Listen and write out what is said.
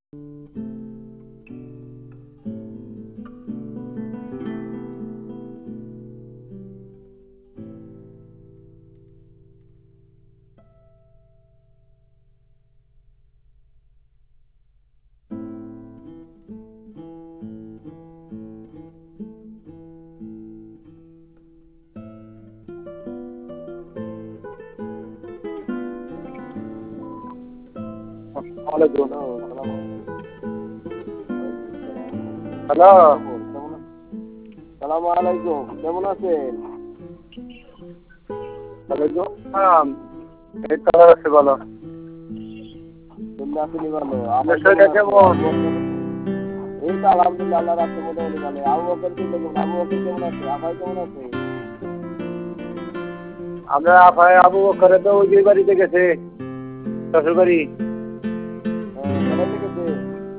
Hello, সালাম আলাইকুম, কেমন আছেন? ওয়ালাইকুম আসসালাম। এই তো আছে, বলো। কেমন আছেন? ভালো। আপনার শরীরটা কেমন? এই তো আলহামদুলিল্লাহ, আল্লাহর রাখতে মোটামুটি ভালো। আবু বকর কেমন আছে? আপাই কেমন আছে? আমরা আপাই আবু বকরে তো ওই বাড়িতে গেছে, শ্বশুর বাড়ি।